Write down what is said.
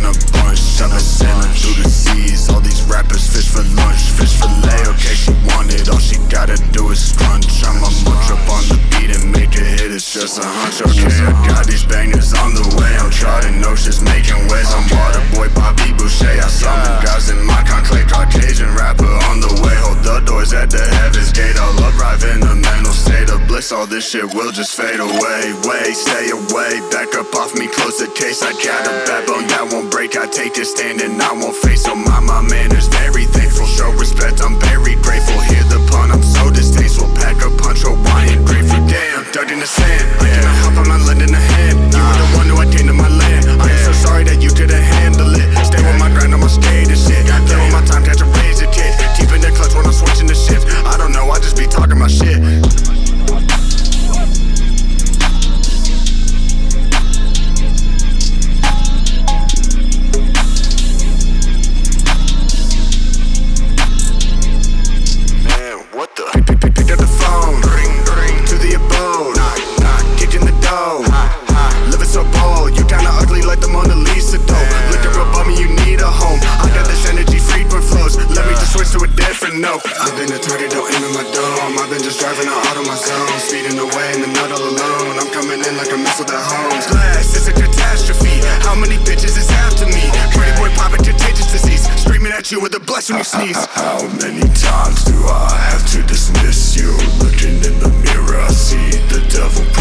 in a bunch. I've been sailing through the seas. All these rappers fish for lunch, fish fillet. Okay, she want it, all she gotta do is scrunch. I'ma munch up on the beat and make a hit. It's just a hunch. Okay, I got these bangers on the way. I'm charting oceans, making waves. I'm Waterboy, Bobby Boucher. I summon guys in my conclave. Caucasian rapper on the way. Hold the doors at the heaven's gate. I'll arrive in a mental state of bliss. All this shit will just fade away. Wait, stay away, back up off me, close the case. I got a backbone that won't break. I take this stand and I won't face. So my manners very thankful. Show respect, I'm very grateful. Hear the pun, I'm so distasteful. Pack a punch, Hawaiian grateful. Damn, dug in the sand. I cannot help, I'm not lending a hand. You were the one who I came to my land. I am so sorry that you couldn't handle it. Stay with my grind, I'ma skate and shit. Play with my time, catch a razor kid. Keeping the clutch when I'm switching the shift. I don't know, I just be talking my shit. No, I've been a target, don't aim at my dome. I've been just driving out of my zone, speeding away and not all alone. I'm coming in like a missile that homes. Glass is a catastrophe. How many bitches is after me? Pretty boy popping contagious disease, screaming at you with a bless when you sneeze. How many times do I have to dismiss you? Looking in the mirror, I see the devil